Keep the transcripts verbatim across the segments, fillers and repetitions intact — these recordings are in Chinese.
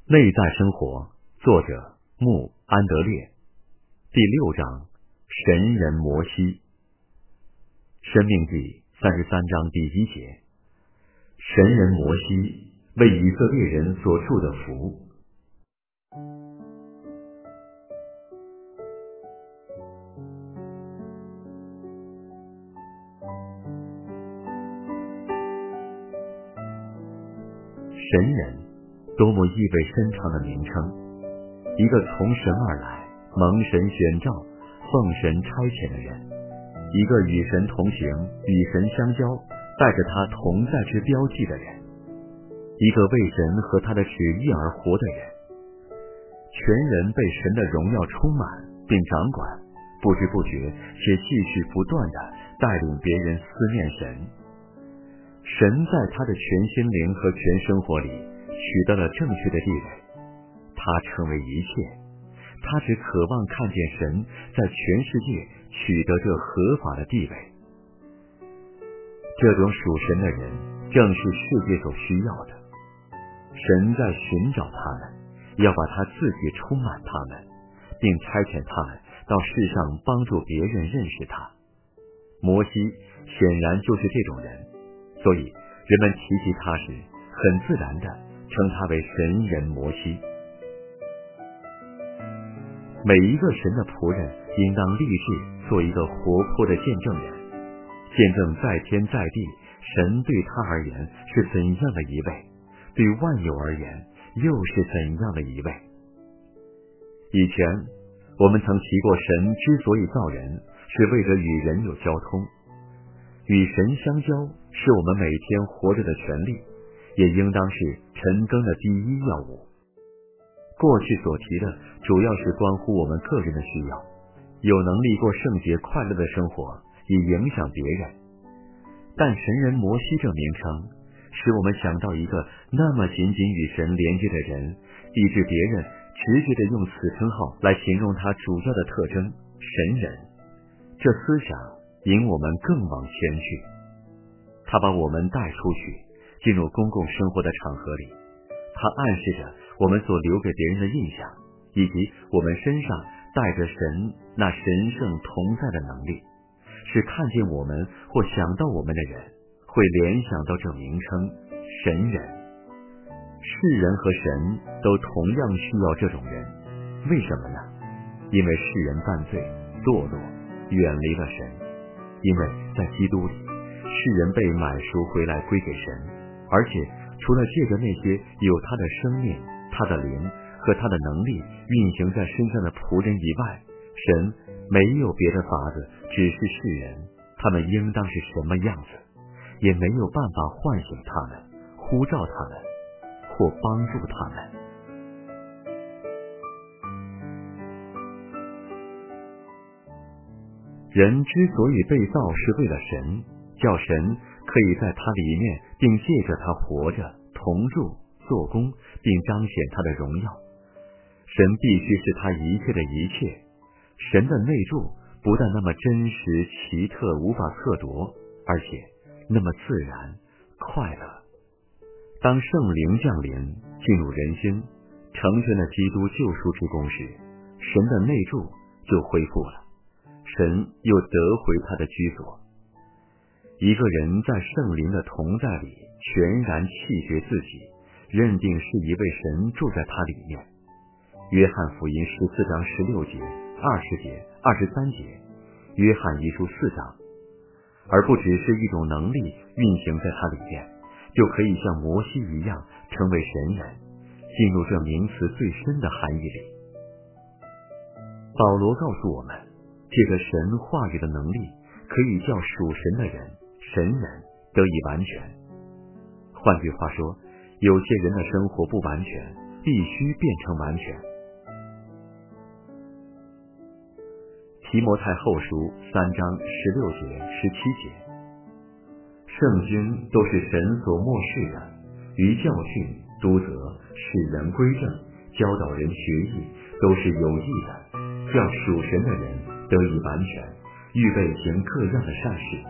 内在生活，作者穆安德烈。第六章，神人摩西。申命记三十三章第一节，神人摩西为以色列人所祝的福。神人，多么意味深长的名称！一个从神而来、蒙神选召、奉神差遣的人，一个与神同行、与神相交、带着他同在之标记的人，一个为神和他的旨意而活的人。全人被神的荣耀充满并掌管，不知不觉且继续不断地带领别人思念神。神在他的全心灵和全生活里取得了正确的地位，他成为一切，他只渴望看见神在全世界取得这合法的地位。这种属神的人正是世界所需要的。神在寻找他们，要把他自己充满他们，并差遣他们到世上帮助别人认识他。摩西显然就是这种人，所以人们提及他时，很自然地称他为神人摩西。每一个神的仆人应当立志做一个活泼的见证人，见证在天在地神对他而言是怎样的一位，对万有而言又是怎样的一位。以前我们曾提过，神之所以造人，是为了与人有交通。与神相交是我们每天活着的权利，也应当是晨更的第一要务。过去所提的主要是关乎我们个人的需要，有能力过圣洁快乐的生活，以影响别人。但神人摩西这名称使我们想到一个那么紧紧与神连接的人，以致别人直觉地用此称号来形容他主要的特征，神人。这思想引我们更往前去，他把我们带出去，进入公共生活的场合里。他暗示着我们所留给别人的印象，以及我们身上带着神那神圣同在的能力，使看见我们或想到我们的人会联想到这名称神人。世人和神都同样需要这种人，为什么呢？因为世人犯罪堕落，远离了神。因为在基督里，世人被买赎回来归给神，而且除了借着那些有他的生命、他的灵和他的能力运行在身上的仆人以外，神没有别的法子指示世人他们应当是什么样子，也没有办法唤醒他们、呼召他们或帮助他们。人之所以被造，是为了神，叫神可以在他里面，并借着他活着、同住、做工，并彰显他的荣耀。神必须是他一切的一切。神的内住不但那么真实、奇特、无法测度，而且那么自然、快乐。当圣灵降临，进入人心，成全了基督救赎之功时，神的内住就恢复了，神又得回他的居所。一个人在圣灵的同在里全然弃绝自己，认定是一位神住在他里面。约翰福音十四章十六节、二十节、二十三节，约翰一书四章，而不只是一种能力运行在他里面，就可以像摩西一样成为神人，进入这名词最深的含义里。保罗告诉我们，这个神话语的能力可以叫属神的人、神人得以完全。换句话说，有些人的生活不完全，必须变成完全。提摩太后书三章十六节、十七节，圣经都是神所默示的，于教训、督责、使人归正、教导人学艺，都是有益的，叫属神的人得以完全，预备行各样的善事。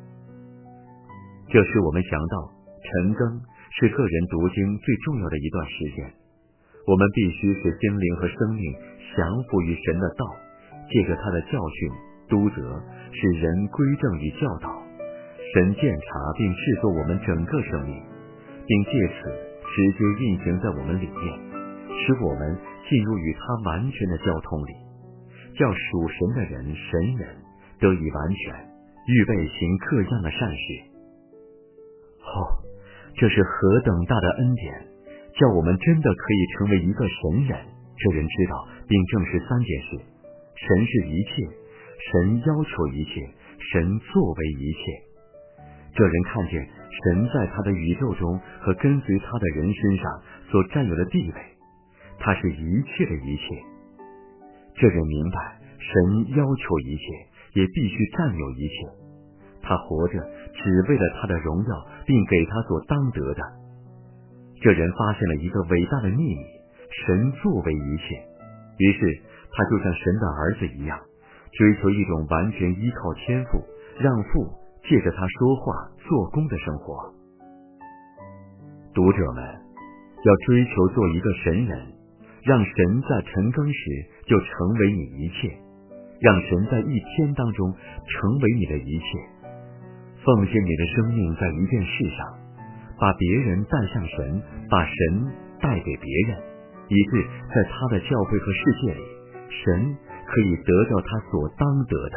这使我们想到晨更是个人读经最重要的一段时间。 我们必须使心灵和生命降服于神的道，借着他的教训、督责，使人归正与教导。神鉴察并制作我们整个生命，并借此直接运行在我们里面，使我们进入与他完全的交通里，叫属神的人、神人得以完全，预备行各样的善事。哦，这是何等大的恩典，叫我们真的可以成为一个神人。这人知道并证实三件事：神是一切，神要求一切，神作为一切。这人看见神在他的宇宙中和跟随他的人身上所占有的地位，他是一切的一切。这人明白神要求一切，也必须占有一切。他活着只为了他的荣耀，并给他所当得的。这人发现了一个伟大的秘密：神作为一切。于是他就像神的儿子一样，追求一种完全依靠天父，让父借着他说话做工的生活。读者们要追求做一个神人，让神在晨更时就成为你一切，让神在一天当中成为你的一切。奉献你的生命在一件事上，把别人带向神，把神带给别人，以致在他的教会和世界里，神可以得到他所当得的。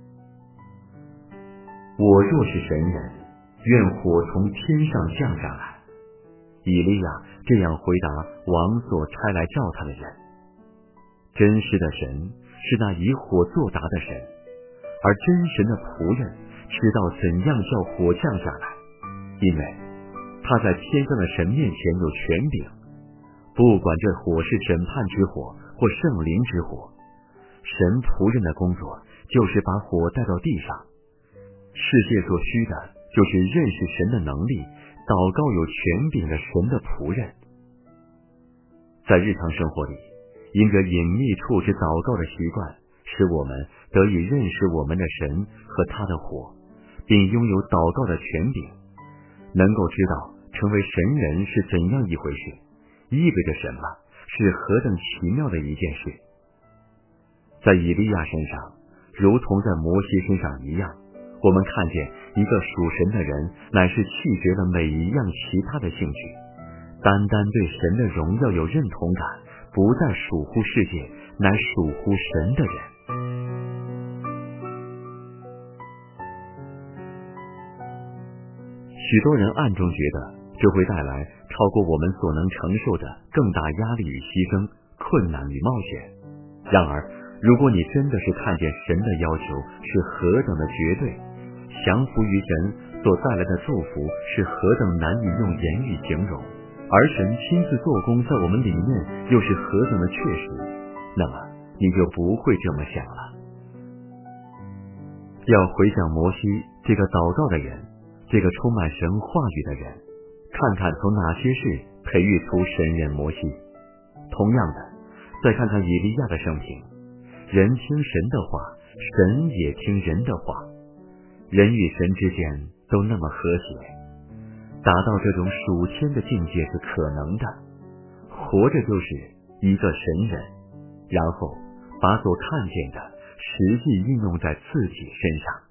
我若是神人，愿火从天上降下来。以利亚这样回答王所差来召他的人。真实的神是那以火作答的神，而真神的仆人知道怎样叫火降下来，因为他在天上的神面前有权柄，不管这火是审判之火或圣灵之火。神仆人的工作就是把火带到地上。世界所需的就是认识神的能力，祷告有权柄的神的仆人。在日常生活里，因着隐秘处之祷告的习惯，使我们得以认识我们的神和他的火，并拥有祷告的权柄，能够知道成为神人是怎样一回事，意味着什么，是何等奇妙的一件事。在以利亚身上，如同在摩西身上一样，我们看见一个属神的人乃是弃绝了每一样其他的兴趣，单单对神的荣耀有认同感，不再属乎世界，乃属乎神的人。许多人暗中觉得这会带来超过我们所能承受的更大压力与牺牲、困难与冒险。然而如果你真的是看见神的要求是何等的绝对，降服于神所带来的祝福是何等难以用言语形容，而神亲自做工在我们里面又是何等的确实，那么你就不会这么想了。要回想摩西这个祷告的人，这个充满神话语的人，看看从哪些事培育出神人摩西。同样的，再看看以利亚的生平，人听神的话，神也听人的话，人与神之间都那么和谐。达到这种属天的境界是可能的，活着就是一个神人，然后把所看见的实际应用在自己身上。